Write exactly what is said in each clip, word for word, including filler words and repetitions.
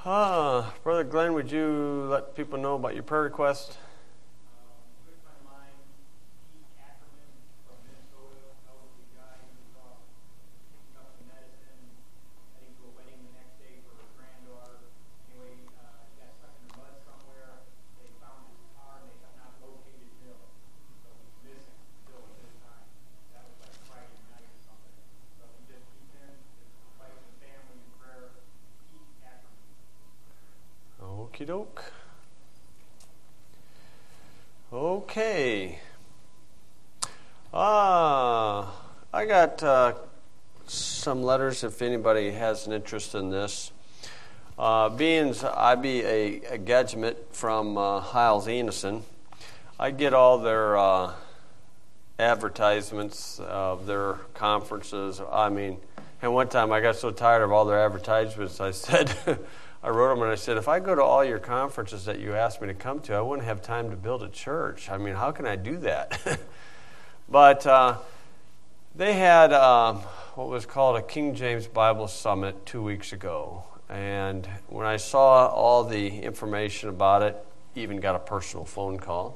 Uh, Brother Glenn, would you let people know about your prayer request? Okie doke. Okay. Uh, I got uh, some letters if anybody has an interest in this. Uh, being I be a, a gadget from uh, Hiles Enison, I get all their uh, advertisements of their conferences. I mean, and one time I got so tired of all their advertisements, I said, I wrote them and I said, if I go to all your conferences that you asked me to come to, I wouldn't have time to build a church. I mean, how can I do that? But uh, they had uh, what was called a King James Bible Summit two weeks ago. And when I saw all the information about it, even got a personal phone call.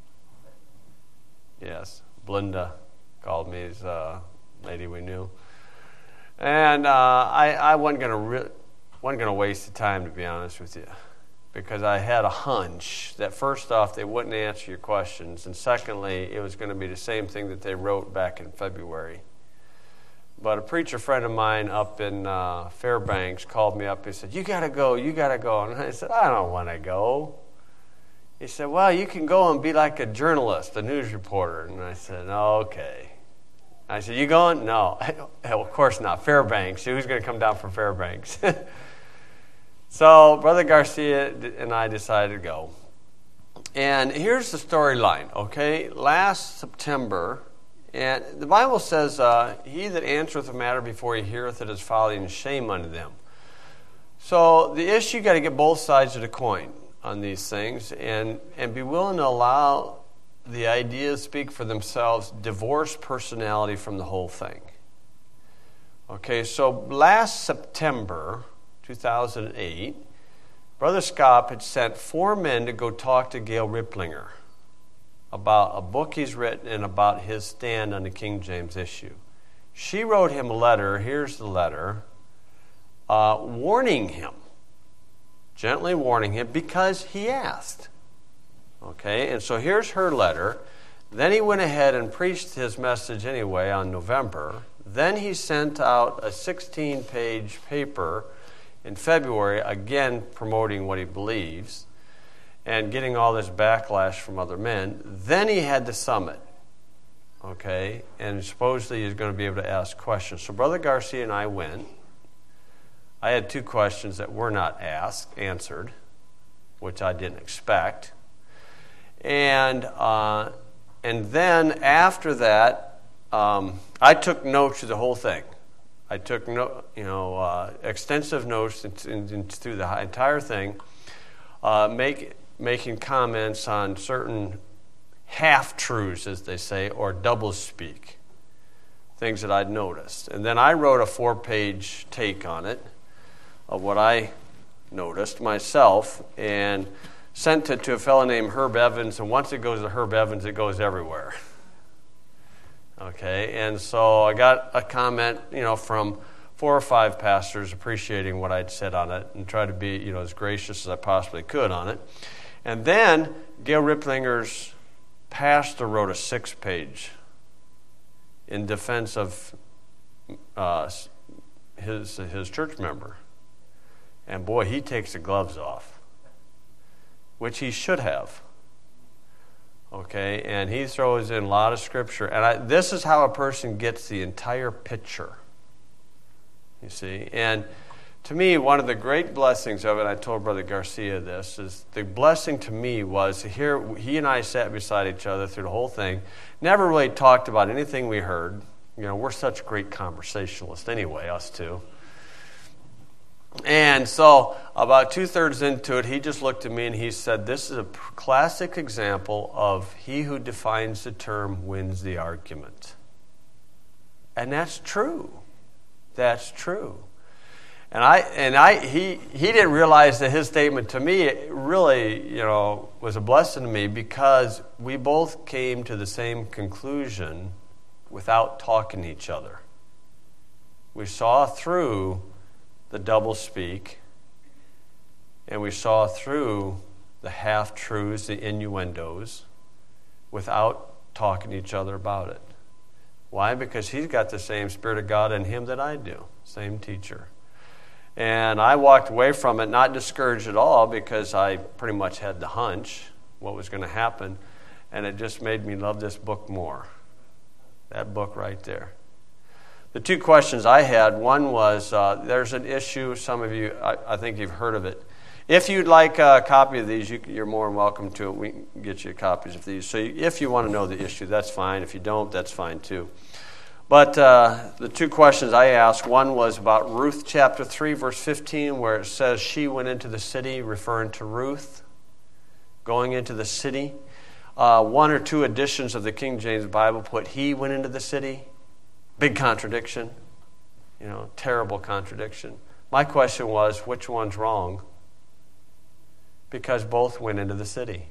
Yes, Belinda called me, as a lady we knew. And uh, I, I wasn't going to re- wasn't going to waste the time, to be honest with you, because I had a hunch that first off, they wouldn't answer your questions, and secondly, it was going to be the same thing that they wrote back in February. But a preacher friend of mine up in uh, Fairbanks called me up. He said, you got to go, you got to go. And I said, I don't want to go. He said, well, you can go and be like a journalist, a news reporter. And I said, okay. I said, you going? No. Hell, of course not. Fairbanks. Who's going to come down from Fairbanks? So Brother Garcia and I decided to go. And here's the storyline, okay? Last September, and the Bible says, uh, he that answereth a matter before he heareth it is folly and shame unto them. So the issue, you got to get both sides of the coin on these things and, and be willing to allow the ideas speak for themselves, divorce personality from the whole thing. Okay, so last September two thousand eight, Brother Scott had sent four men to go talk to Gail Riplinger about a book he's written and about his stand on the King James issue. She wrote him a letter, here's the letter, uh, warning him, gently warning him because he asked. Okay, and so here's her letter. Then he went ahead and preached his message anyway on November. Then he sent out a sixteen-page paper in February, again promoting what he believes and getting all this backlash from other men. Then he had the summit, okay, and supposedly he's going to be able to ask questions. So Brother Garcia and I went. I had two questions that were not asked, answered, which I didn't expect. And uh, and then after that, um, I took notes of the whole thing. I took no, you know, uh, extensive notes in, in, in, through the entire thing, uh, make, making comments on certain half-truths, as they say, or double-speak, things that I'd noticed. And then I wrote a four-page take on it of what I noticed myself and sent it to a fellow named Herb Evans, and once it goes to Herb Evans, it goes everywhere. Okay, and so I got a comment, you know, from four or five pastors appreciating what I'd said on it and tried to be, you know, as gracious as I possibly could on it. And then Gail Riplinger's pastor wrote a six-page in defense of uh, his his church member. And boy, he takes the gloves off, which he should have. Okay, and he throws in a lot of scripture. And I, this is how a person gets the entire picture, you see. And to me, one of the great blessings of it, I told Brother Garcia this, is the blessing to me was here, he and I sat beside each other through the whole thing, never really talked about anything we heard. You know, we're such great conversationalists anyway, us two. And so about two-thirds into it, he just looked at me and he said, this is a classic example of he who defines the term wins the argument. And that's true. That's true. And I and I he he didn't realize that his statement to me really, you know, was a blessing to me, because we both came to the same conclusion without talking to each other. We saw through the doublespeak, and we saw through the half-truths, the innuendos, without talking to each other about it. Why? Because he's got the same Spirit of God in him that I do, same teacher. And I walked away from it not discouraged at all, because I pretty much had the hunch what was going to happen, and it just made me love this book more. That book right there. The two questions I had, one was, uh, there's an issue, some of you, I, I think you've heard of it. If you'd like a copy of these, you, you're more than welcome to it. We can get you copies of these. So if you want to know the issue, that's fine. If you don't, that's fine too. But uh, the two questions I asked, one was about Ruth chapter three, verse fifteen, where it says she went into the city, referring to Ruth going into the city. Uh, one or two editions of the King James Bible put he went into the city. Big contradiction. You know, terrible contradiction. My question was, which one's wrong? Because both went into the city.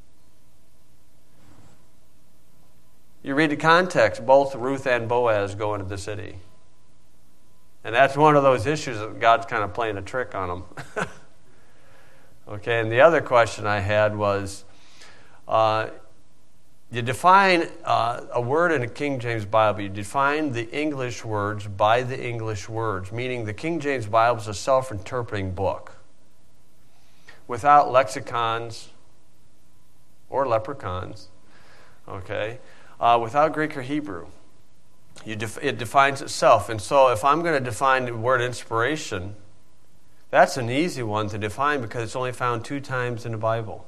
You read the context, both Ruth and Boaz go into the city. And that's one of those issues that God's kind of playing a trick on them. Okay, and the other question I had was, uh, you define uh, a word in a King James Bible, you define the English words by the English words, meaning the King James Bible is a self-interpreting book. Without lexicons or leprechauns, okay, uh, without Greek or Hebrew. You def- it defines itself. And so if I'm going to define the word inspiration, that's an easy one to define because it's only found two times in the Bible.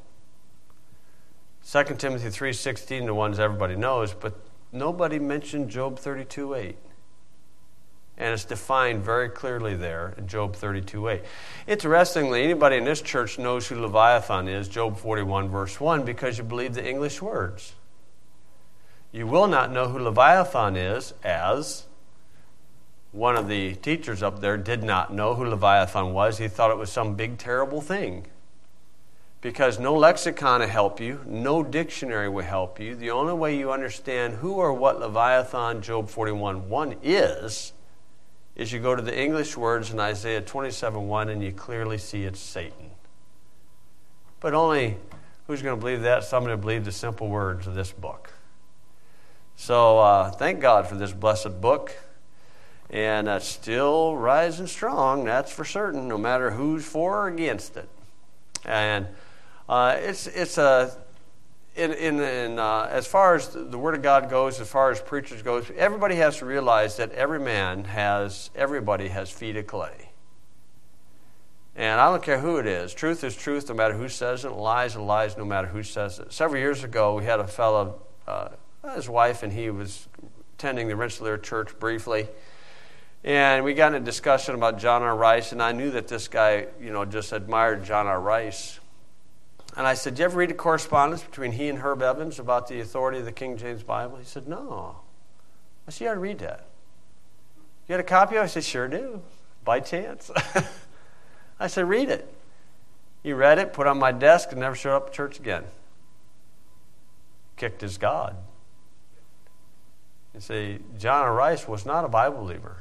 Second Timothy three sixteen, the ones everybody knows, but nobody mentioned Job thirty-two eight. And it's defined very clearly there in Job thirty-two eight. Interestingly, anybody in this church knows who Leviathan is, Job forty-one, verse one, because you believe the English words. You will not know who Leviathan is, as one of the teachers up there did not know who Leviathan was. He thought it was some big, terrible thing. Because no lexicon will help you, no dictionary will help you. The only way you understand who or what Leviathan, Job forty-one one is, is you go to the English words in Isaiah twenty-seven one and you clearly see it's Satan. But only, who's going to believe that? Somebody will believe the simple words of this book. So uh, thank God for this blessed book. And it's still rising strong, that's for certain, no matter who's for or against it. And uh, it's it's a in in, in uh, as far as the Word of God goes, as far as preachers goes, everybody has to realize that every man has everybody has feet of clay. And I don't care who it is. Truth is truth, no matter who says it. Lies are lies, no matter who says it. Several years ago, we had a fellow, uh, his wife, and he was attending the Rensselaer Church briefly. And we got in a discussion about John R. Rice, and I knew that this guy, you know, just admired John R. Rice. And I said, "Did you ever read a correspondence between he and Herb Evans about the authority of the King James Bible?" He said, "No." I said, "You ought to read that." "You got a copy of it?" I said, "Sure do, by chance." I said, "Read it." He read it, put it on my desk, and never showed up at church again. Kicked his God. You see, John R. Rice was not a Bible believer.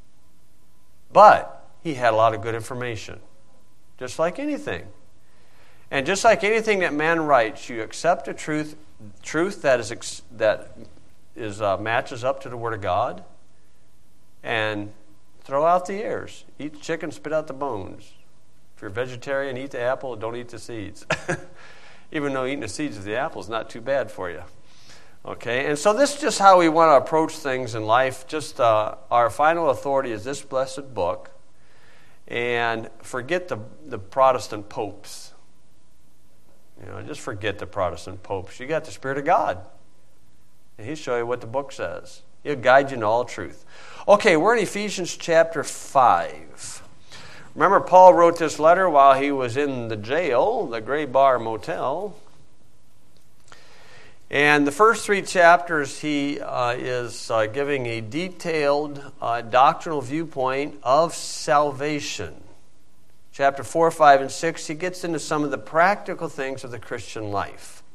But he had a lot of good information, just like anything. And just like anything that man writes, you accept a truth, truth that is that is uh, matches up to the Word of God, and throw out the ears. Eat the chicken, spit out the bones. If you're a vegetarian, eat the apple, don't eat the seeds. Even though eating the seeds of the apple is not too bad for you. Okay, and so this is just how we want to approach things in life. Just uh, our final authority is this blessed book, and forget the the Protestant popes. You know, just forget the Protestant popes. You got the Spirit of God, and He'll show you what the book says. He'll guide you in all truth. Okay, we're in Ephesians chapter five. Remember, Paul wrote this letter while he was in the jail, the Gray Bar Motel. And the first three chapters, he uh, is uh, giving a detailed uh, doctrinal viewpoint of salvation. Chapter four, five, and six, he gets into some of the practical things of the Christian life.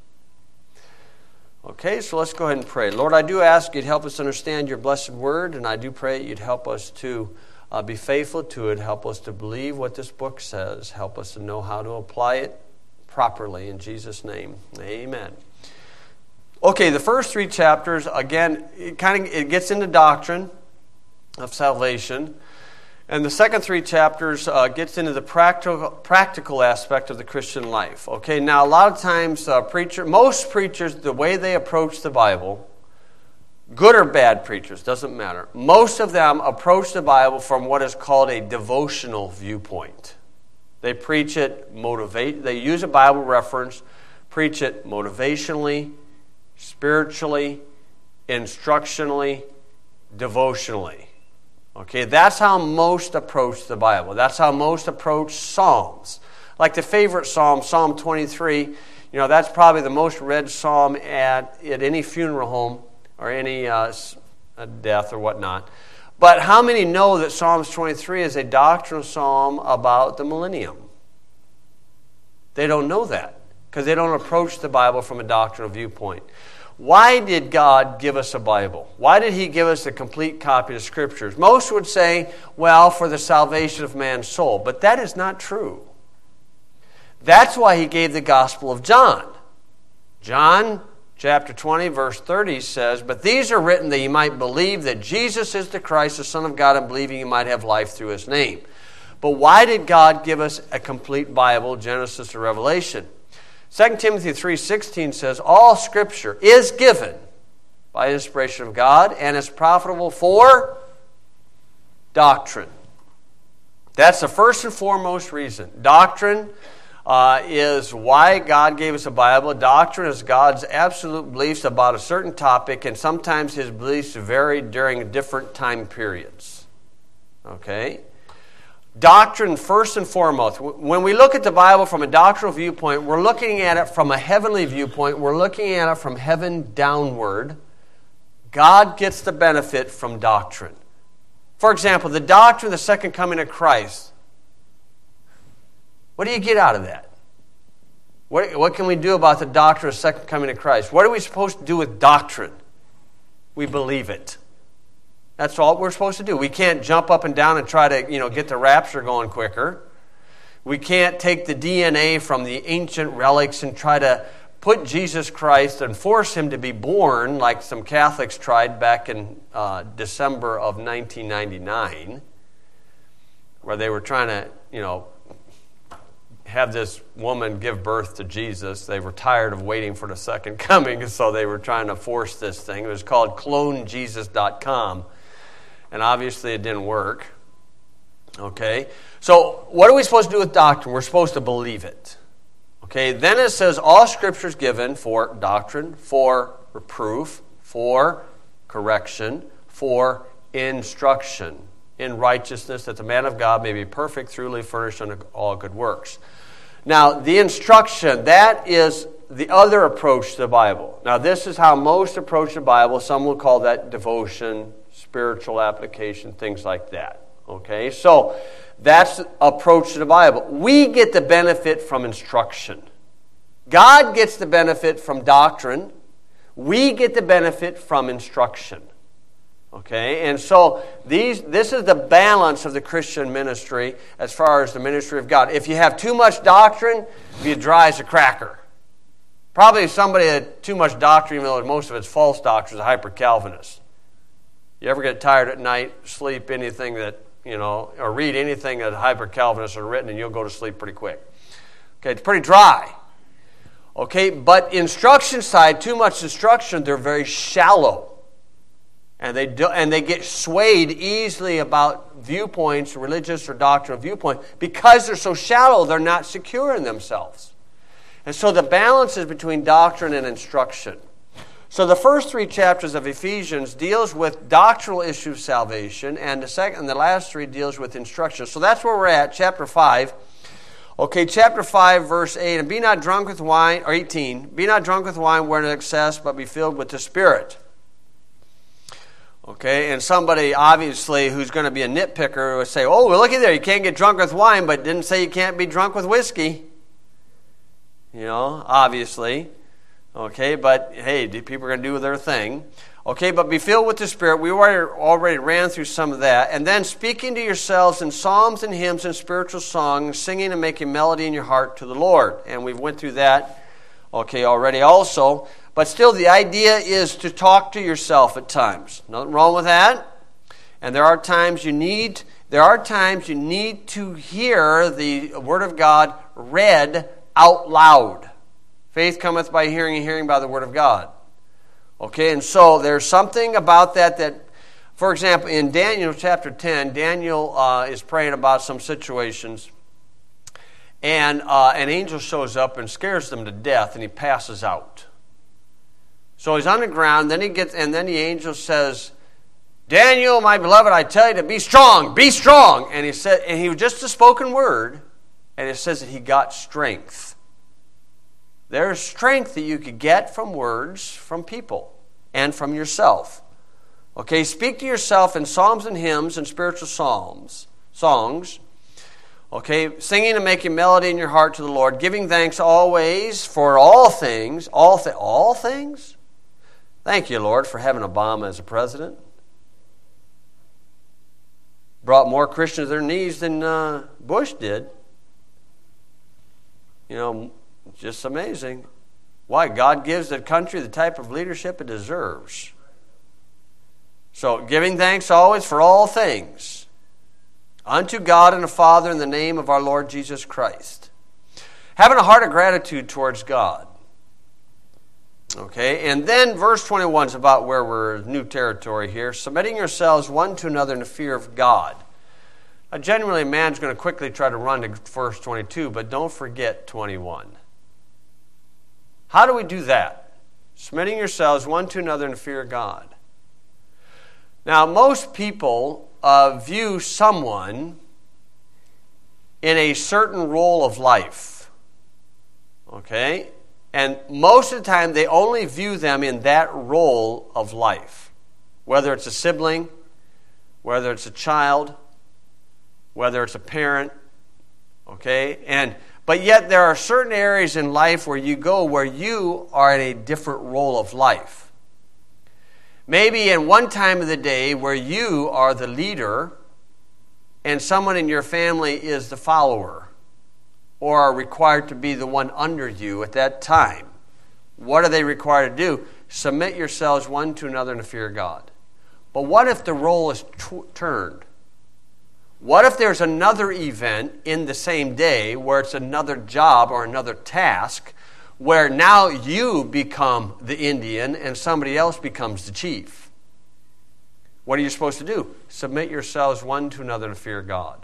Okay, so let's go ahead and pray. Lord, I do ask you'd help us understand your blessed word, and I do pray you'd help us to uh, be faithful to it, help us to believe what this book says, help us to know how to apply it properly. In Jesus' name, amen. Okay, the first three chapters, again, it kind of it gets into doctrine of salvation. And the second three chapters uh, gets into the practical practical aspect of the Christian life. Okay, now a lot of times, uh, preacher, most preachers, the way they approach the Bible, good or bad preachers, doesn't matter. Most of them approach the Bible from what is called a devotional viewpoint. They preach it, motivate. They use a Bible reference, preach it motivationally, spiritually, instructionally, devotionally. Okay, that's how most approach the Bible. That's how most approach Psalms. Like the favorite Psalm, Psalm twenty-three, you know, that's probably the most read Psalm at, at any funeral home or any uh, death or whatnot. But how many know that Psalms twenty-three is a doctrinal psalm about the millennium? They don't know that because they don't approach the Bible from a doctrinal viewpoint. Why did God give us a Bible? Why did he give us a complete copy of the Scriptures? Most would say, well, for the salvation of man's soul. But that is not true. That's why he gave the Gospel of John. John chapter twenty, verse thirty says, but these are written that you might believe that Jesus is the Christ, the Son of God, and believing you might have life through his name. But why did God give us a complete Bible, Genesis to Revelation? Second Timothy three sixteen says, all Scripture is given by inspiration of God and is profitable for doctrine. That's the first and foremost reason. Doctrine uh, is why God gave us a Bible. Doctrine is God's absolute beliefs about a certain topic, and sometimes his beliefs vary during different time periods. Okay? Doctrine, first and foremost. When we look at the Bible from a doctrinal viewpoint, we're looking at it from a heavenly viewpoint. We're looking at it from heaven downward. God gets the benefit from doctrine. For example, the doctrine of the second coming of Christ. What do you get out of that? What, what can we do about the doctrine of the second coming of Christ? What are we supposed to do with doctrine? We believe it. That's all we're supposed to do. We can't jump up and down and try to, you know, get the rapture going quicker. We can't take the D N A from the ancient relics and try to put Jesus Christ and force him to be born like some Catholics tried back in uh, December of nineteen ninety-nine, where they were trying to, you know, have this woman give birth to Jesus. They were tired of waiting for the second coming, so they were trying to force this thing. It was called clone jesus dot com. And obviously it didn't work. Okay? So what are we supposed to do with doctrine? We're supposed to believe it. Okay? Then it says all Scripture is given for doctrine, for reproof, for correction, for instruction in righteousness, that the man of God may be perfect, truly furnished unto all good works. Now, the instruction, that is the other approach to the Bible. Now, this is how most approach the Bible. Some will call that devotion, spiritual application, things like that. Okay, so that's the approach to the Bible. We get the benefit from instruction. God gets the benefit from doctrine. We get the benefit from instruction. Okay, and so these this is the balance of the Christian ministry as far as the ministry of God. If you have too much doctrine, you're dry as a cracker. Probably somebody that had too much doctrine, even though most of it's false doctrine, is a hyper-Calvinist. You ever get tired at night, sleep anything that, you know, or read anything that hyper-Calvinists are written, and you'll go to sleep pretty quick. Okay, it's pretty dry. Okay, but instruction side, too much instruction, they're very shallow. And they do, and they get swayed easily about viewpoints, religious or doctrinal viewpoints, because they're so shallow, they're not secure in themselves. And so the balance is between doctrine and instruction. So the first three chapters of Ephesians deals with doctrinal issues of salvation, and the second and the last three deals with instruction. So that's where we're at, chapter five. Okay, chapter five, verse eight. And be not drunk with wine, or eighteen. Be not drunk with wine wherein is excess, but be filled with the Spirit. Okay, and somebody obviously who's going to be a nitpicker would say, oh, well, look at there, you can't get drunk with wine, but didn't say you can't be drunk with whiskey. You know, obviously. Okay, but hey, people are going to do their thing. Okay, but be filled with the Spirit. We already, already ran through some of that. And then speaking to yourselves in psalms and hymns and spiritual songs, singing and making melody in your heart to the Lord. And we went through that, okay, already also. But still, the idea is to talk to yourself at times. Nothing wrong with that. And there are times you need, there are times you need to hear the Word of God read out loud. Faith cometh by hearing, and hearing by the Word of God. Okay, and so there's something about that that, for example, in Daniel chapter ten, Daniel uh, is praying about some situations, and uh, an angel shows up and scares them to death, and he passes out. So he's on the ground, then he gets, and then the angel says, Daniel, my beloved, I tell you to be strong, be strong. And he said, and he was just a spoken word, and it says that he got strength. There's strength that you could get from words from people and from yourself. Okay, speak to yourself in psalms and hymns and spiritual psalms, songs. Okay, singing and making melody in your heart to the Lord, giving thanks always for all things, all th- all things. Thank you, Lord, for having Obama as a president. Brought more Christians to their knees than uh, Bush did. You know, just amazing. Why? God gives the country the type of leadership it deserves. So, giving thanks always for all things unto God and the Father in the name of our Lord Jesus Christ. Having a heart of gratitude towards God. Okay, and then verse twenty-one is about where we're in new territory here. Submitting yourselves one to another in the fear of God. Now, generally, a man's going to quickly try to run to verse twenty-two, but don't forget twenty-one. How do we do that? Submitting yourselves one to another in the fear of God. Now, most people uh, view someone in a certain role of life. Okay? And most of the time, they only view them in that role of life. Whether it's a sibling, whether it's a child, whether it's a parent. Okay? And but yet there are certain areas in life where you go where you are in a different role of life. Maybe in one time of the day where you are the leader and someone in your family is the follower or are required to be the one under you at that time. What are they required to do? Submit yourselves one to another in the fear of God. But what if the role is t- turned? What if there's another event in the same day where it's another job or another task where now you become the Indian and somebody else becomes the chief? What are you supposed to do? Submit yourselves one to another in fear of God.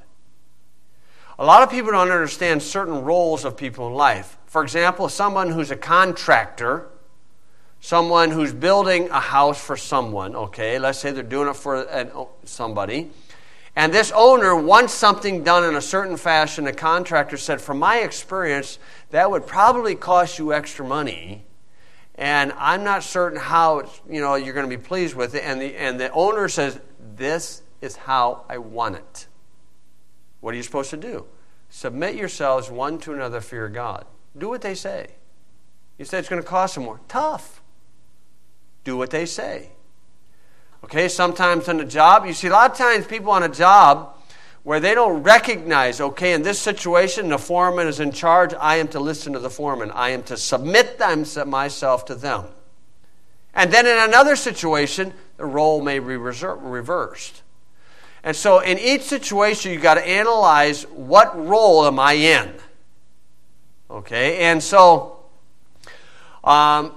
A lot of people don't understand certain roles of people in life. For example, someone who's a contractor, someone who's building a house for someone, okay, let's say they're doing it for an, somebody, and this owner wants something done in a certain fashion. The contractor said, from my experience, that would probably cost you extra money, and I'm not certain how it's, you know, you're going to be pleased with it. And the, and the owner says, this is how I want it. What are you supposed to do? Submit yourselves one to another, fear God. Do what they say. You say it's going to cost them more. Tough. Do what they say. Okay, sometimes on a job, you see a lot of times people on a job where they don't recognize, okay, in this situation, the foreman is in charge, I am to listen to the foreman. I am to submit them, myself to them. And then in another situation, the role may be reversed. And so in each situation, you've got to analyze, what role am I in? Okay, and so um,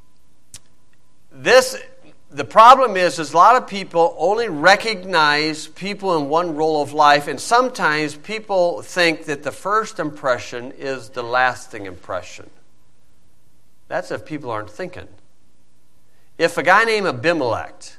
this... The problem is, is a lot of people only recognize people in one role of life, and sometimes people think that the first impression is the lasting impression. That's if people aren't thinking. If a guy named Abimelech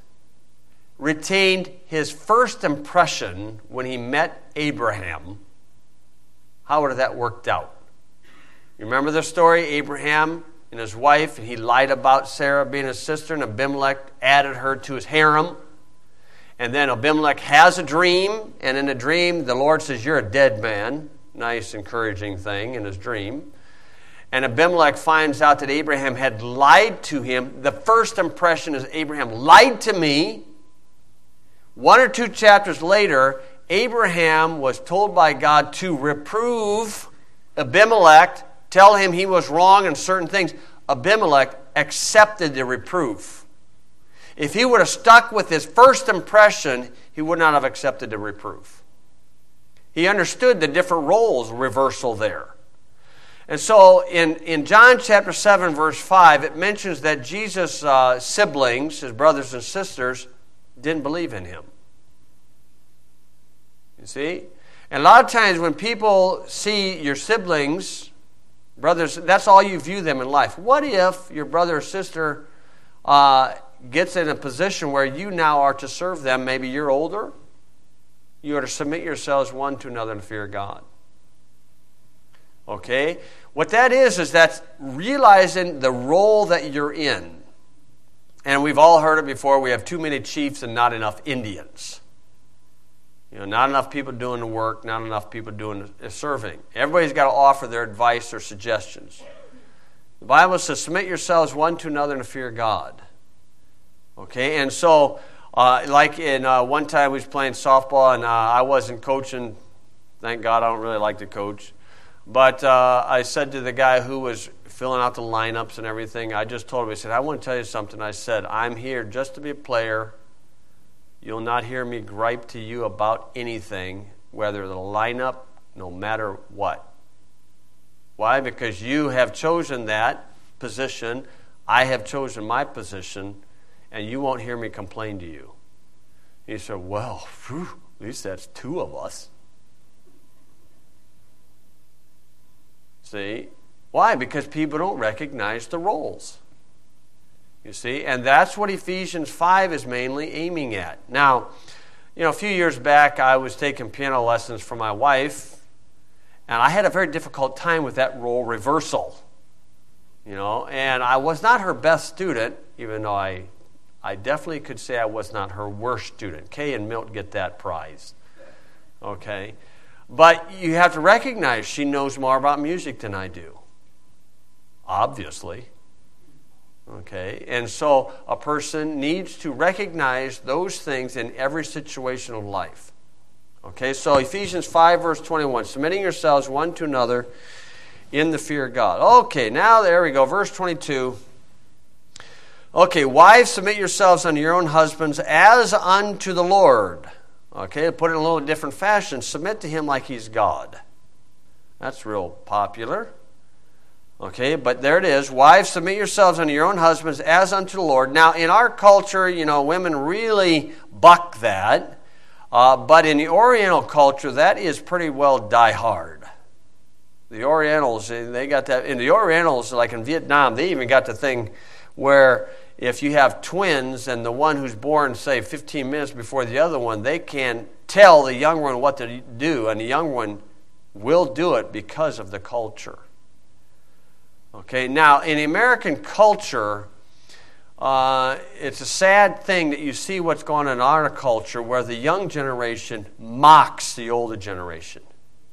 retained his first impression when he met Abraham, how would have that worked out? You remember the story? Abraham and his wife, and he lied about Sarah being his sister, and Abimelech added her to his harem. And then Abimelech has a dream, and in the dream, the Lord says, you're a dead man. Nice, encouraging thing in his dream. And Abimelech finds out that Abraham had lied to him. The first impression is Abraham lied to me. One or two chapters later, Abraham was told by God to reprove Abimelech, tell him he was wrong in certain things. Abimelech accepted the reproof. If he would have stuck with his first impression, he would not have accepted the reproof. He understood the different roles reversal there. And so in, in John chapter seven, verse five, it mentions that Jesus' uh, siblings, his brothers and sisters, didn't believe in him. You see? And a lot of times when people see your siblings, brothers, that's all you view them in life. What if your brother or sister uh, gets in a position where you now are to serve them? Maybe you're older. You are to submit yourselves one to another in fear of God. Okay? What that is, is that's realizing the role that you're in. And we've all heard it before. We have too many chiefs and not enough Indians. You know, not enough people doing the work, not enough people doing the serving. Everybody's got to offer their advice or suggestions. The Bible says, submit yourselves one to another in the fear of God. Okay? And so, uh, like in uh, one time we was playing softball, and uh, I wasn't coaching. Thank God I don't really like to coach. But uh, I said to the guy who was filling out the lineups and everything, I just told him, I said, I want to tell you something. I said, I'm here just to be a player. You'll not hear me gripe to you about anything, whether the lineup, no matter what. Why? Because you have chosen that position. I have chosen my position, and you won't hear me complain to you. He said, well, whew, at least that's two of us. See? Why? Because people don't recognize the roles. You see? And that's what Ephesians five is mainly aiming at. Now, you know, a few years back, I was taking piano lessons for my wife, and I had a very difficult time with that role reversal. You know, and I was not her best student, even though I, I definitely could say I was not her worst student. Kay and Milt get that prize. Okay? But you have to recognize she knows more about music than I do. Obviously. Okay? And so a person needs to recognize those things in every situation of life. Okay? So Ephesians five, verse twenty-one, submitting yourselves one to another in the fear of God. Okay, now there we go. Verse twenty-two. Okay, wives, submit yourselves unto your own husbands as unto the Lord. Okay, put it in a little different fashion. Submit to him like he's God. That's real popular. Okay, but there it is. Wives, submit yourselves unto your own husbands as unto the Lord. Now, in our culture, you know, women really buck that. Uh, but in the Oriental culture, that is pretty well die hard. The Orientals, they got that. In the Orientals, like in Vietnam, they even got the thing where if you have twins and the one who's born, say, fifteen minutes before the other one, they can tell the young one what to do, and the young one will do it because of the culture. Okay, now, in American culture, uh, it's a sad thing that you see what's going on in our culture where the young generation mocks the older generation.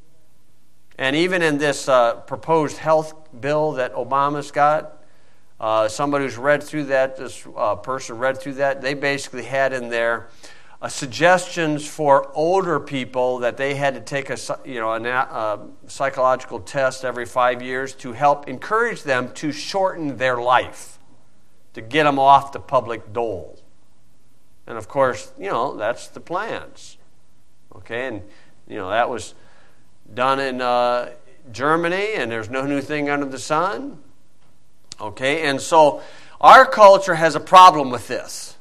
And even in this uh, proposed health bill that Obama's got, Uh, somebody who's read through that, this uh, person read through that, they basically had in there uh, suggestions for older people that they had to take a, you know, a uh, psychological test every five years to help encourage them to shorten their life, to get them off the public dole. And of course, you know, that's the plans. Okay, and you know, that was done in uh, Germany, and there's no new thing under the sun. Okay, and so our culture has a problem with this.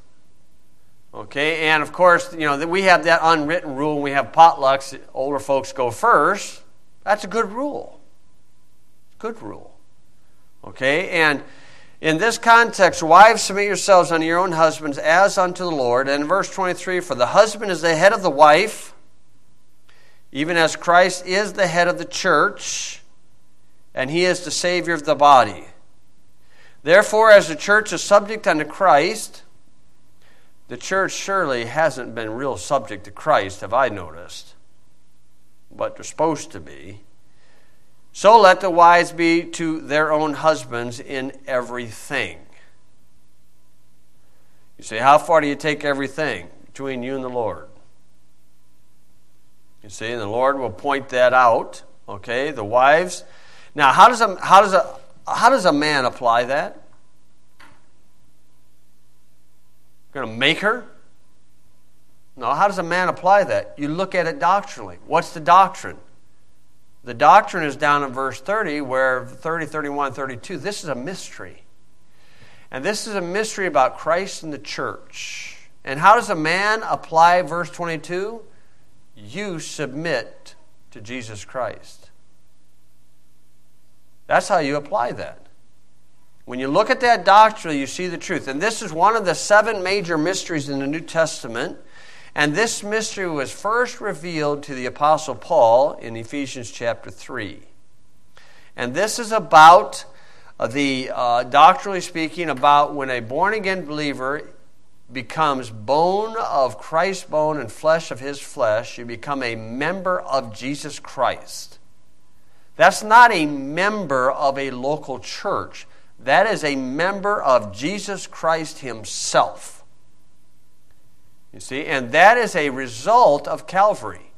Okay, and of course, you know, we have that unwritten rule when we have potlucks, older folks go first. That's a good rule. Good rule. Okay, and in this context, wives, submit yourselves unto your own husbands as unto the Lord. And in verse twenty-three, for the husband is the head of the wife, even as Christ is the head of the church, and he is the Savior of the body. Therefore, as the church is subject unto Christ, the church surely hasn't been real subject to Christ, have I noticed, but they're supposed to be. So let the wives be to their own husbands in everything. You say, how far do you take everything? Between you and the Lord. You see, and the Lord will point that out. Okay, the wives. Now, how does a how does a how does a man apply that? Going to make her? No, how does a man apply that? You look at it doctrinally. What's the doctrine? The doctrine is down in verse thirty, where thirty, thirty-one, thirty-two, this is a mystery. And this is a mystery about Christ and the church. And how does a man apply verse twenty-two? You submit to Jesus Christ. That's how you apply that. When you look at that doctrine, you see the truth. And this is one of the seven major mysteries in the New Testament. And this mystery was first revealed to the Apostle Paul in Ephesians chapter three. And this is about the, uh, doctrinally speaking, about when a born-again believer becomes bone of Christ's bone and flesh of his flesh, you become a member of Jesus Christ. That's not a member of a local church. That is a member of Jesus Christ himself. You see, and that is a result of Calvary.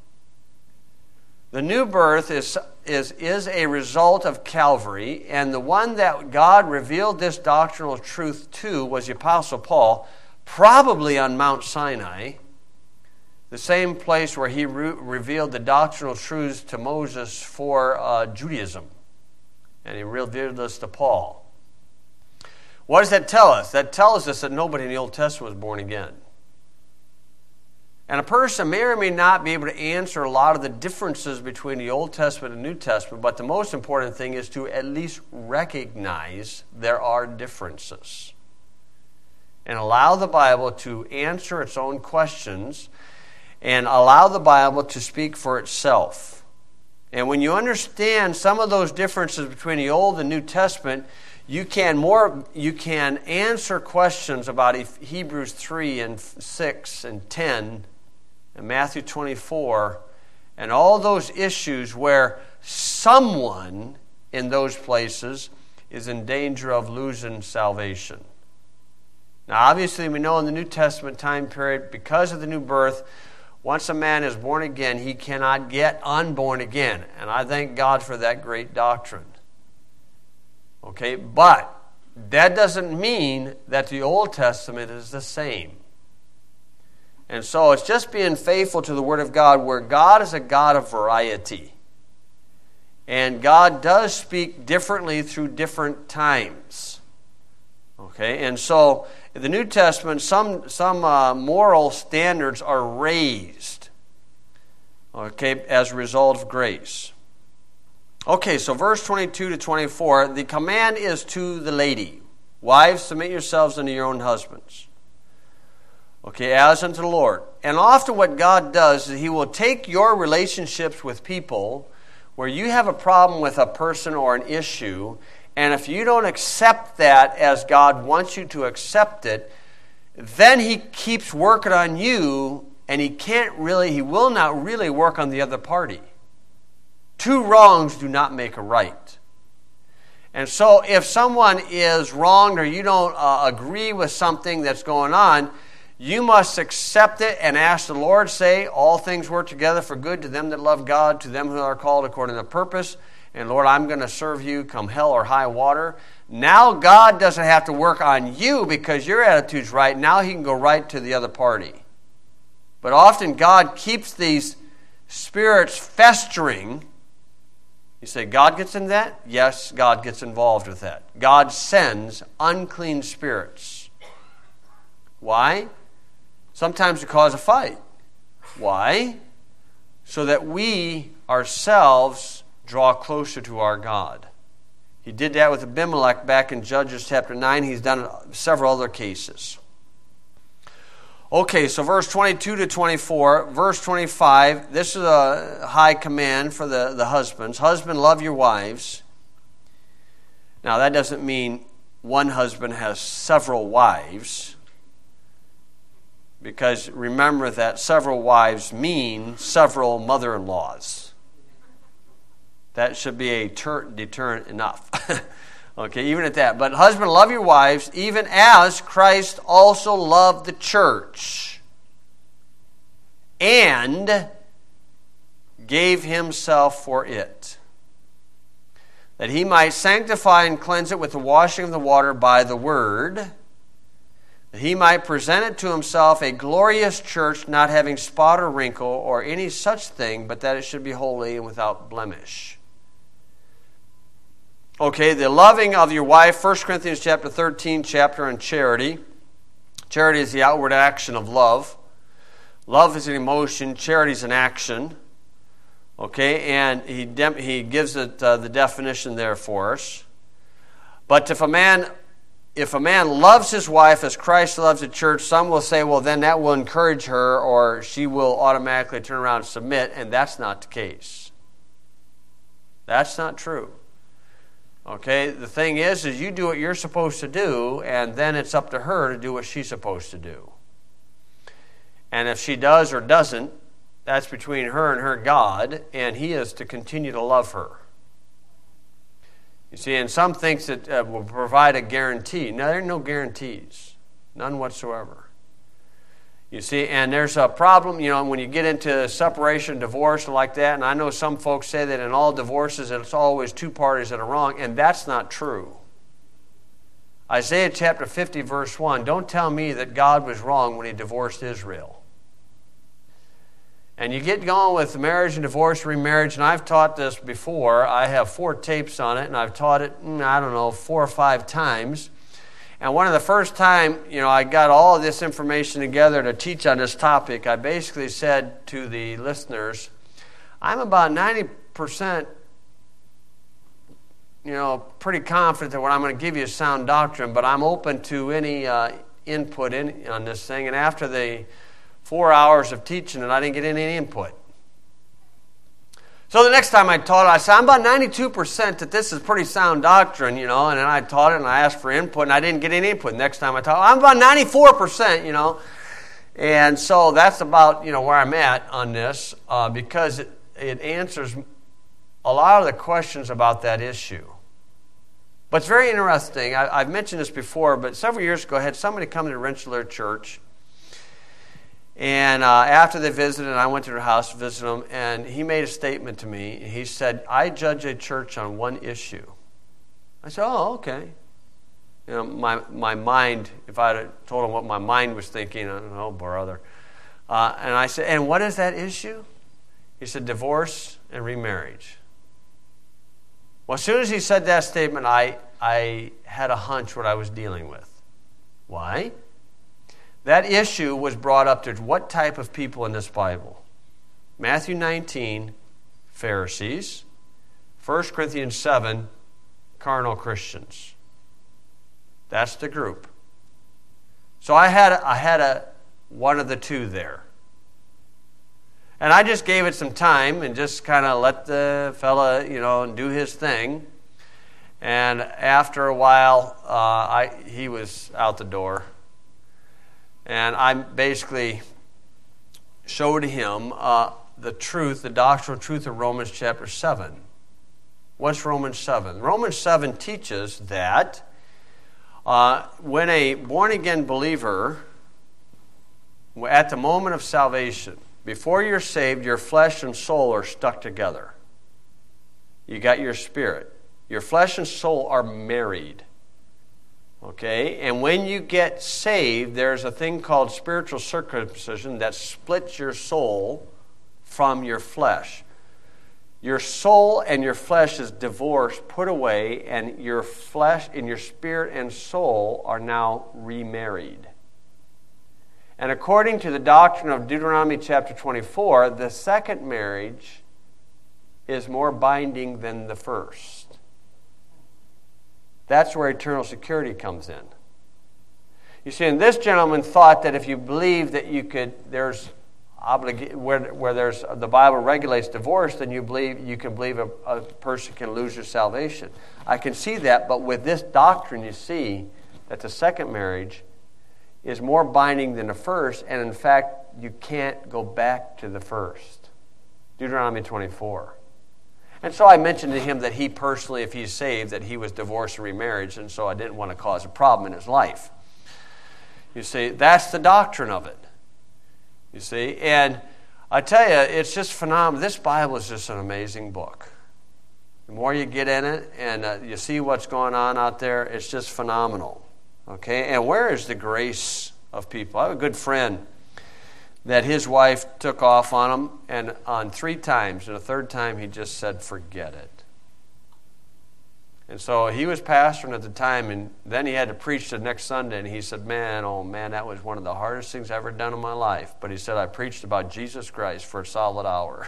The new birth is, is, is a result of Calvary, and the one that God revealed this doctrinal truth to was the Apostle Paul, probably on Mount Sinai, the same place where he re- revealed the doctrinal truths to Moses for uh, Judaism. And he revealed this to Paul. What does that tell us? That tells us that nobody in the Old Testament was born again. And a person may or may not be able to answer a lot of the differences between the Old Testament and New Testament, but the most important thing is to at least recognize there are differences. And allow the Bible to answer its own questions, and allow the Bible to speak for itself. And when you understand some of those differences between the Old and New Testament, you can more you can answer questions about Hebrews three and six and ten and Matthew twenty-four and all those issues where someone in those places is in danger of losing salvation. Now, obviously, we know in the New Testament time period, because of the new birth, once a man is born again, he cannot get unborn again. And I thank God for that great doctrine. Okay, but that doesn't mean that the Old Testament is the same. And so it's just being faithful to the Word of God, where God is a God of variety. And God does speak differently through different times. Okay, and so in the New Testament, some, some uh, moral standards are raised, okay, as a result of grace. Okay, so verse twenty-two to twenty-four, the command is to the lady. Wives, submit yourselves unto your own husbands. Okay, as unto the Lord. And often what God does is He will take your relationships with people where you have a problem with a person or an issue, and if you don't accept that as God wants you to accept it, then He keeps working on you, and He can't really, He will not really work on the other party. Two wrongs do not make a right. And so if someone is wronged or you don't uh, agree with something that's going on, you must accept it and ask the Lord, say, all things work together for good to them that love God, to them who are called according to purpose. And Lord, I'm going to serve you come hell or high water. Now God doesn't have to work on you because your attitude's right. Now He can go right to the other party. But often God keeps these spirits festering. You say, God gets in that? Yes, God gets involved with that. God sends unclean spirits. Why? Sometimes to cause a fight. Why? So that we ourselves draw closer to our God. He did that with Abimelech back in Judges chapter nine. He's done it in several other cases. Okay, so verse twenty-two to twenty-four, verse twenty-five, this is a high command for the, the husbands. Husband, love your wives. Now, that doesn't mean one husband has several wives, because remember that several wives mean several mother-in-laws. That should be a ter- deterrent enough. Okay, even at that. But husband, love your wives, even as Christ also loved the church and gave himself for it, that he might sanctify and cleanse it with the washing of the water by the word, that he might present it to himself a glorious church, not having spot or wrinkle or any such thing, but that it should be holy and without blemish. Okay, the loving of your wife, First Corinthians chapter thirteen, chapter on charity. Charity is the outward action of love. Love is an emotion, charity is an action. Okay, and he de- he gives it uh, the definition there for us. But if a man if a man loves his wife as Christ loves the church, some will say, well, then that will encourage her, or she will automatically turn around and submit, and that's not the case. That's not true. Okay, the thing is, is you do what you're supposed to do, and then it's up to her to do what she's supposed to do. And if she does or doesn't, that's between her and her God, and he is to continue to love her. You see, and some thinks that uh, will provide a guarantee. No, there are no guarantees. None whatsoever. You see, and there's a problem, you know, when you get into separation, divorce, like that, and I know some folks say that in all divorces it's always two parties that are wrong, and that's not true. Isaiah chapter fifty, verse one, don't tell me that God was wrong when he divorced Israel. And you get going with marriage and divorce, remarriage, and I've taught this before. I have four tapes on it, and I've taught it, I don't know, four or five times. And one of the first time, you know, I got all of this information together to teach on this topic, I basically said to the listeners, I'm about ninety percent, you know, pretty confident that what I'm going to give you is sound doctrine, but I'm open to any uh, input in on this thing. And after the four hours of teaching it, I didn't get any input. So the next time I taught it, I said, I'm about ninety-two percent that this is pretty sound doctrine, you know, and then I taught it and I asked for input and I didn't get any input. Next time I taught, I'm about ninety-four percent, you know. And so that's about, you know, where I'm at on this uh, because it, it answers a lot of the questions about that issue. But it's very interesting. I, I've mentioned this before, but several years ago I had somebody come to the Rensselaer church. And uh, after they visited, I went to their house to visit them, and he made a statement to me. He said, I judge a church on one issue. I said, oh, okay. You know, my my mind, if I had told him what my mind was thinking, I don't know, brother. Uh, and I said, and what is that issue? He said, divorce and remarriage. Well, as soon as he said that statement, I, I had a hunch what I was dealing with. Why? That issue was brought up to what type of people in this Bible? Matthew nineteen, Pharisees. First Corinthians seven, carnal Christians. That's the group. So I had a, I had a one of the two there. And I just gave it some time and just kind of let the fella, you know, do his thing. And after a while, uh, I he was out the door. And I basically showed him uh, the truth, the doctrinal truth of Romans chapter seven. What's Romans seven? Romans seven teaches that uh, when a born-again believer, at the moment of salvation, before you're saved, your flesh and soul are stuck together. You got your spirit. Your flesh and soul are married. Okay, and when you get saved, there's a thing called spiritual circumcision that splits your soul from your flesh. Your soul and your flesh is divorced, put away, and your flesh and your spirit and soul are now remarried. And according to the doctrine of Deuteronomy chapter twenty-four, the second marriage is more binding than the first. That's where eternal security comes in. You see, and this gentleman thought that if you believe that you could, there's obliga- where where there's the Bible regulates divorce, then you believe you can believe a, a person can lose their salvation. I can see that, but with this doctrine, you see that the second marriage is more binding than the first, and in fact, you can't go back to the first. Deuteronomy twenty-four. And so I mentioned to him that he personally, if he's saved, that he was divorced and remarried, and so I didn't want to cause a problem in his life. You see, that's the doctrine of it. You see, and I tell you, it's just phenomenal. This Bible is just an amazing book. The more you get in it and uh, you see what's going on out there, it's just phenomenal. Okay, and where is the grace of people? I have a good friend that his wife took off on him, and on three times, and the third time he just said, forget it. And so he was pastoring at the time, and then he had to preach the next Sunday, and he said, man, oh man, that was one of the hardest things I've ever done in my life. But he said, I preached about Jesus Christ for a solid hour.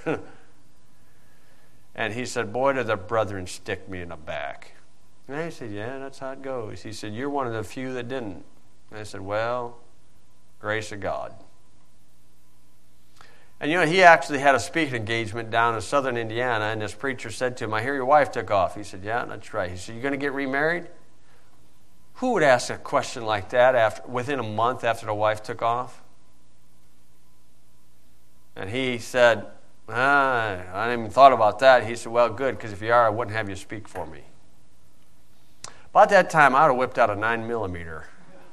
And he said, boy, did the brethren stick me in the back. And I said, yeah, that's how it goes. He said, you're one of the few that didn't. And I said, well, grace of God. And you know, he actually had a speaking engagement down in southern Indiana, and this preacher said to him, I hear your wife took off. He said, yeah, that's right. He said, you going to get remarried? Who would ask a question like that after within a month after the wife took off? And he said, ah, I hadn't even thought about that. He said, well, good, because if you are, I wouldn't have you speak for me. About that time, I would have whipped out a nine millimeter.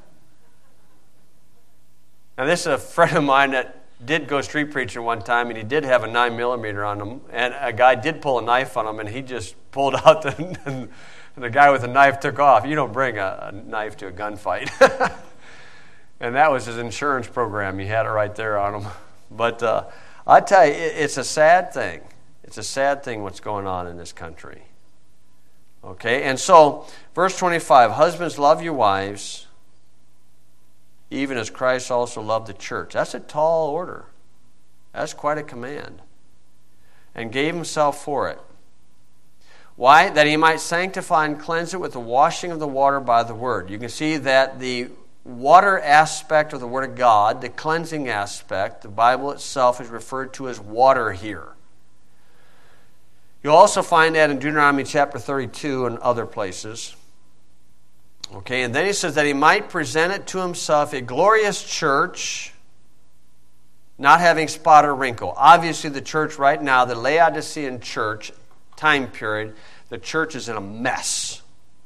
Now, this is a friend of mine that did go street preaching one time, and he did have a nine millimeter on him, and a guy did pull a knife on him, and he just pulled out the, and the guy with the knife took off. You don't bring a, a knife to a gunfight. And that was his insurance program. He had it right there on him. But uh, I tell you, it, it's a sad thing. It's a sad thing what's going on in this country. Okay, and so, verse twenty-five, husbands, love your wives, even as Christ also loved the church. That's a tall order. That's quite a command. And gave himself for it. Why? That he might sanctify and cleanse it with the washing of the water by the word. You can see that the water aspect of the Word of God, the cleansing aspect, the Bible itself is referred to as water here. You'll also find that in Deuteronomy chapter thirty-two and other places. Okay, and then he says that he might present it to himself a glorious church, not having spot or wrinkle. Obviously, the church right now, the Laodicean church time period, the church is in a mess.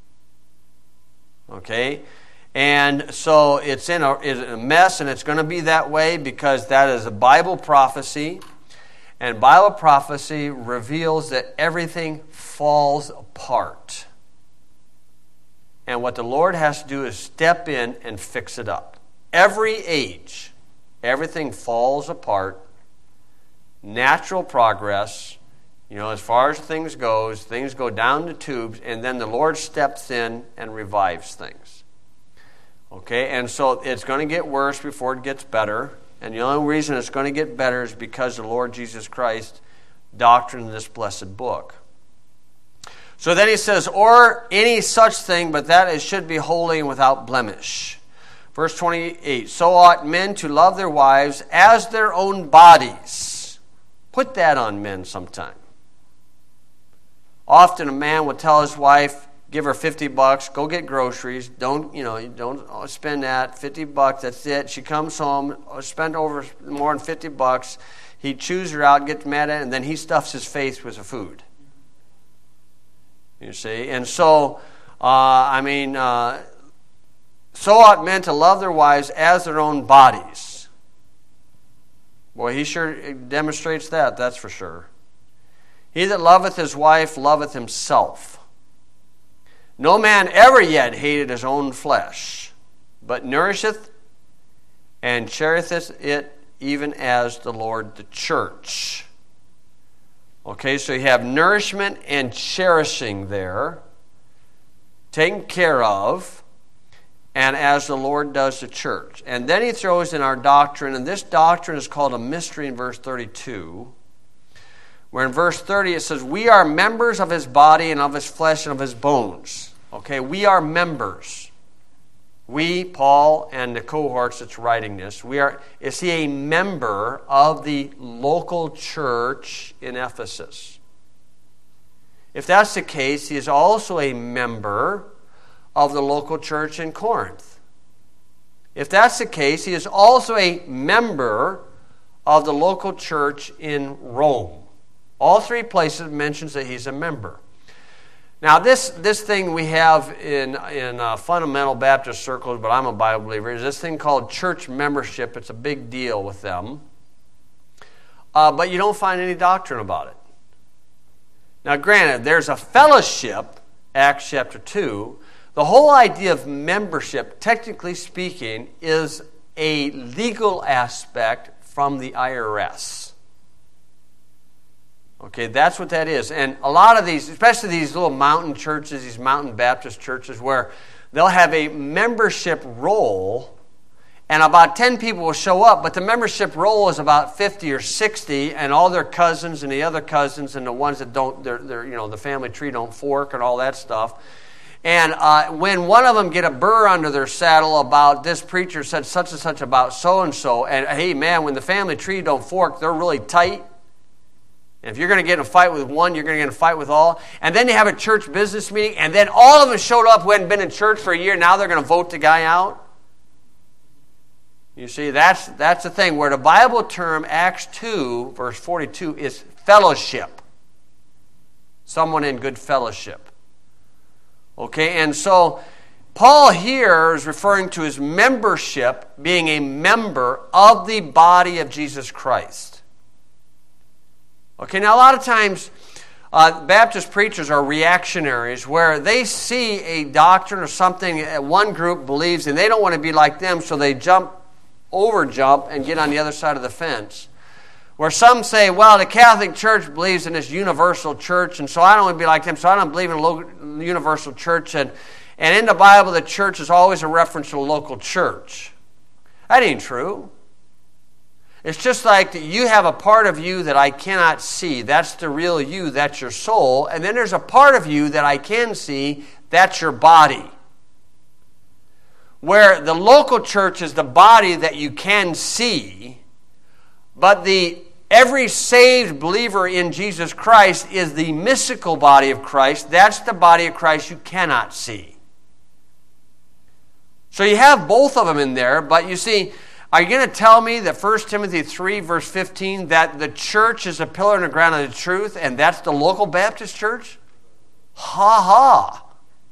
Okay, and so it's in a, it's a mess, and it's going to be that way because that is a Bible prophecy, and Bible prophecy reveals that everything falls apart. And what the Lord has to do is step in and fix it up. Every age, everything falls apart. Natural progress, you know, as far as things goes, things go down the tubes, and then the Lord steps in and revives things. Okay, and so it's going to get worse before it gets better. And the only reason it's going to get better is because the Lord Jesus Christ doctrined this blessed book. So then he says, or any such thing, but that it should be holy and without blemish. Verse twenty-eight, so ought men to love their wives as their own bodies. Put that on men sometime. Often a man will tell his wife, give her fifty bucks, go get groceries. Don't, you know, don't spend that. fifty bucks, that's it. She comes home, spend over more than fifty bucks. He chews her out, gets mad at it, and then he stuffs his face with the food. You see, and so, uh, I mean, uh, so ought men to love their wives as their own bodies. Boy, he sure demonstrates that, that's for sure. He that loveth his wife loveth himself. No man ever yet hated his own flesh, but nourisheth and cherisheth it, even as the Lord the church. Okay, so you have nourishment and cherishing there, taken care of, and as the Lord does the church. And then he throws in our doctrine, and this doctrine is called a mystery in verse thirty-two, where in verse thirty it says, we are members of his body and of his flesh and of his bones. Okay, we are members. We, Paul, and the cohorts that's writing this, we are, is he a member of the local church in Ephesus? If that's the case, he is also a member of the local church in Corinth. If that's the case, he is also a member of the local church in Rome. All three places mentions that he's a member. Now, this, this thing we have in, in uh, fundamental Baptist circles, but I'm a Bible believer, is this thing called church membership. It's a big deal with them. Uh, but you don't find any doctrine about it. Now, granted, there's a fellowship, Acts chapter two. The whole idea of membership, technically speaking, is a legal aspect from the I R S. Okay, that's what that is. And a lot of these, especially these little mountain churches, these mountain Baptist churches, where they'll have a membership roll, and about ten people will show up, but the membership roll is about fifty or sixty, and all their cousins and the other cousins and the ones that don't, they're, they're, you know, the family tree don't fork and all that stuff. And uh, when one of them get a burr under their saddle about this preacher said such and such about so-and-so, and hey, man, when the family tree don't fork, they're really tight. And if you're going to get in a fight with one, you're going to get in a fight with all. And then they have a church business meeting, and then all of them showed up who hadn't been in church for a year. Now they're going to vote the guy out. You see, that's, that's the thing. Where the Bible term, Acts two, verse forty-two, is fellowship. Someone in good fellowship. Okay, and so Paul here is referring to his membership being a member of the body of Jesus Christ. Okay, now a lot of times uh, Baptist preachers are reactionaries where they see a doctrine or something that one group believes and they don't want to be like them, so they jump, over jump, and get on the other side of the fence. Where some say, well, the Catholic Church believes in this universal church, and so I don't want to be like them, so I don't believe in a local, universal church. And, and in the Bible, the church is always a reference to a local church. That ain't true. It's just like that you have a part of you that I cannot see. That's the real you. That's your soul. And then there's a part of you that I can see. That's your body. Where the local church is the body that you can see, but the every saved believer in Jesus Christ is the mystical body of Christ. That's the body of Christ you cannot see. So you have both of them in there, but you see, are you going to tell me that First Timothy three, verse fifteen, that the church is a pillar and a ground of the truth, and that's the local Baptist church? Ha ha.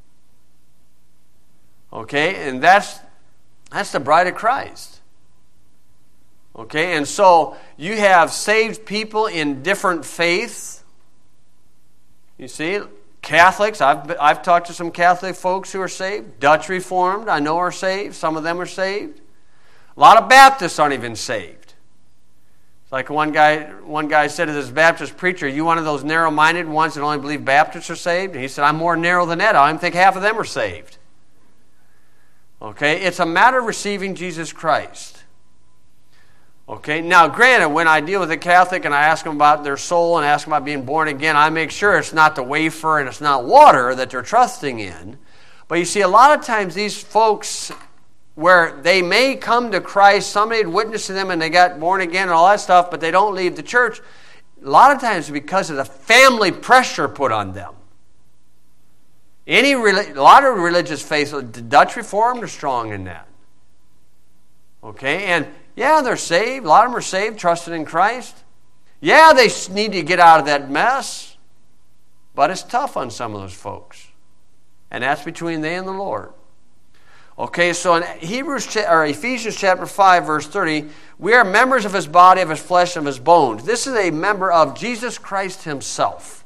Okay, and that's that's the bride of Christ. Okay, and so you have saved people in different faiths. You see, Catholics, I've I've talked to some Catholic folks who are saved. Dutch Reformed, I know are saved. Some of them are saved. A lot of Baptists aren't even saved. It's like one guy one guy said to this Baptist preacher, "You one of those narrow-minded ones that only believe Baptists are saved?" And he said, "I'm more narrow than that. I don't even think half of them are saved." Okay, it's a matter of receiving Jesus Christ. Okay, now granted, when I deal with a Catholic and I ask them about their soul and ask them about being born again, I make sure it's not the wafer and it's not water that they're trusting in. But you see, a lot of times these folks, where they may come to Christ, somebody had witnessed to them and they got born again and all that stuff, but they don't leave the church, a lot of times because of the family pressure put on them. Any a lot of religious faiths, the Dutch Reformed are strong in that. Okay, and yeah, they're saved. A lot of them are saved, trusting in Christ. Yeah, they need to get out of that mess. But it's tough on some of those folks. And that's between they and the Lord. Okay, so in Hebrews or Ephesians chapter five, verse thirty, we are members of his body, of his flesh, and of his bones. This is a member of Jesus Christ himself.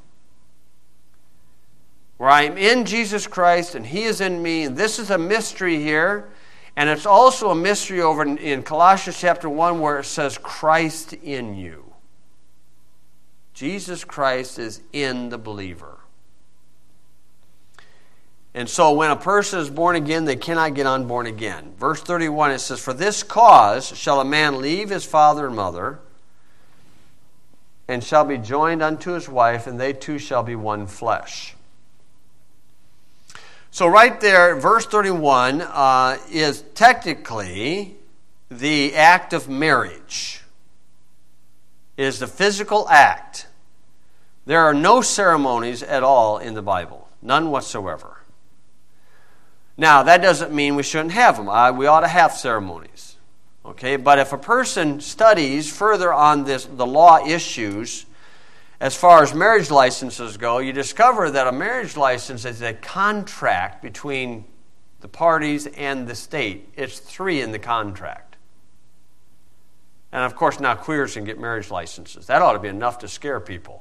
Where I am in Jesus Christ and he is in me. And this is a mystery here. And it's also a mystery over in, in Colossians chapter one where it says Christ in you. Jesus Christ is in the believer. And so when a person is born again, they cannot get unborn again. Verse thirty-one, it says, "For this cause shall a man leave his father and mother, and shall be joined unto his wife, and they two shall be one flesh." So right there, verse thirty-one uh, is technically the act of marriage. It is the physical act. There are no ceremonies at all in the Bible. None whatsoever. Now, that doesn't mean we shouldn't have them. Uh, we ought to have ceremonies. Okay, but if a person studies further on this, the law issues, as far as marriage licenses go, you discover that a marriage license is a contract between the parties and the state. It's three in the contract. And of course, now queers can get marriage licenses. That ought to be enough to scare people.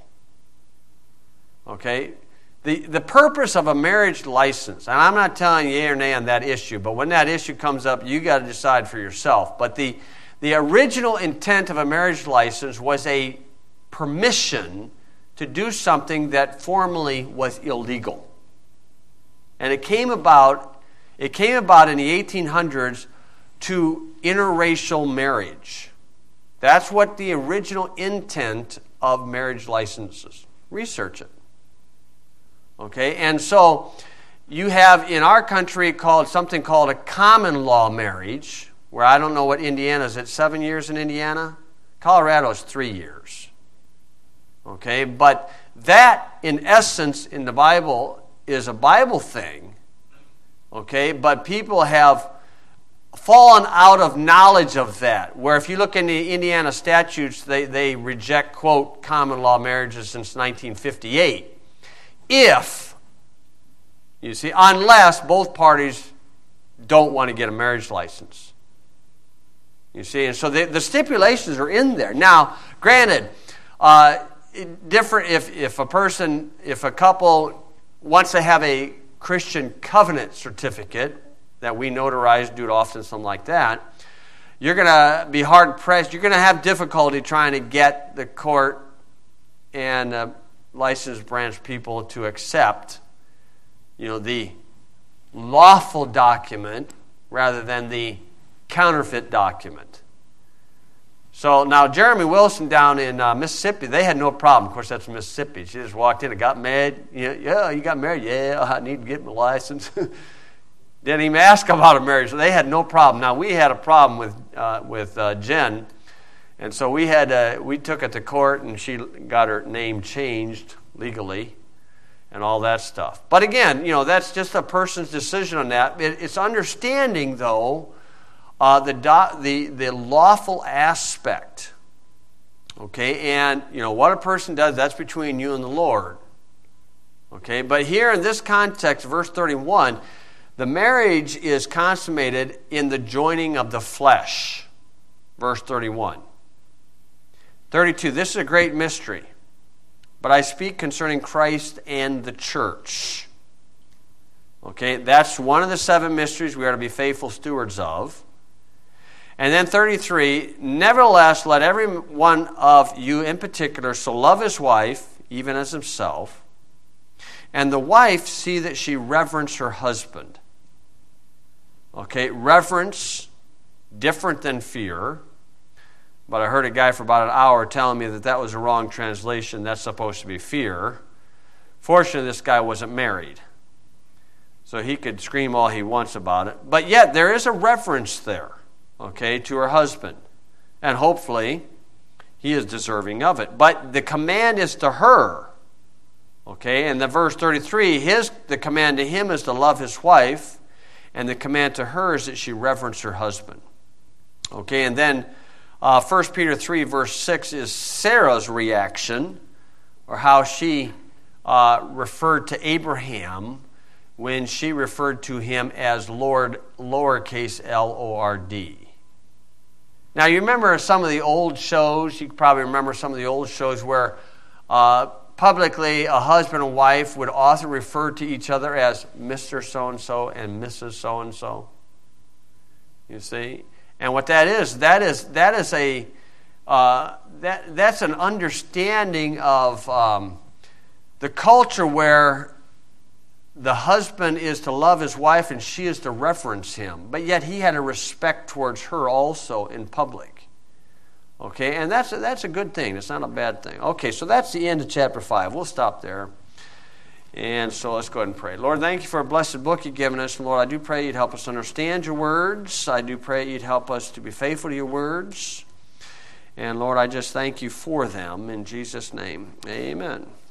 Okay? The, the purpose of a marriage license, and I'm not telling you yea or nay on that issue, but when that issue comes up, you got to decide for yourself. But the, the original intent of a marriage license was a permission to do something that formerly was illegal. And it came about, it came about in the eighteen hundreds to interracial marriage. That's what the original intent of marriage licenses. Research it. Okay, and so you have in our country called something called a common law marriage, where I don't know what Indiana is. It seven years in Indiana? Colorado is three years. Okay, but that in essence in the Bible is a Bible thing. Okay, but people have fallen out of knowledge of that. Where if you look in the Indiana statutes, they, they reject, quote, common law marriages since nineteen fifty-eight. If, you see, unless both parties don't want to get a marriage license. You see, and so the, the stipulations are in there. Now, granted, uh, different if, if a person, if a couple wants to have a Christian covenant certificate that we notarize, do it often, something like that, you're going to be hard pressed. You're going to have difficulty trying to get the court and uh, licensed branch people to accept, you know, the lawful document rather than the counterfeit document. So now Jeremy Wilson down in uh, Mississippi, they had no problem. Of course, that's Mississippi. She just walked in and got married. Yeah, yeah, you got married? Yeah, I need to get my license. Didn't even ask about a marriage. So they had no problem. Now, we had a problem with uh, with uh, Jen. And so we had uh, we took it to court, and she got her name changed legally and all that stuff. But again, you know, that's just a person's decision on that. It, it's understanding, though, uh, the, do, the the lawful aspect. Okay, and, you know, what a person does, that's between you and the Lord. Okay, but here in this context, verse thirty-one, the marriage is consummated in the joining of the flesh. Verse thirty-one. thirty-two, this is a great mystery, but I speak concerning Christ and the church. Okay, that's one of the seven mysteries we are to be faithful stewards of. And then thirty-three, nevertheless, let every one of you in particular so love his wife, even as himself, and the wife see that she reverence her husband. Okay, reverence, different than fear. But I heard a guy for about an hour telling me that that was a wrong translation. That's supposed to be fear. Fortunately, this guy wasn't married, so he could scream all he wants about it. But yet, there is a reference there, okay, to her husband. And hopefully, he is deserving of it. But the command is to her, okay? And the verse thirty-three, his the command to him is to love his wife, and the command to her is that she reverence her husband. Okay, and then Uh, First Peter three, verse six is Sarah's reaction, or how she uh, referred to Abraham when she referred to him as Lord, lowercase L O R D. Now, you remember some of the old shows, you probably remember some of the old shows where uh, publicly a husband and wife would often refer to each other as Mister So-and-so and Missus So-and-so. You see? And what that is, that is that is a uh, that that's an understanding of um, the culture where the husband is to love his wife and she is to reverence him, but yet he had a respect towards her also in public. Okay, and that's a, that's a good thing. It's not a bad thing. Okay, so that's the end of chapter five. We'll stop there. And so let's go ahead and pray. Lord, thank you for a blessed book you've given us. Lord, I do pray you'd help us understand your words. I do pray you'd help us to be faithful to your words. And Lord, I just thank you for them. In Jesus' name, amen.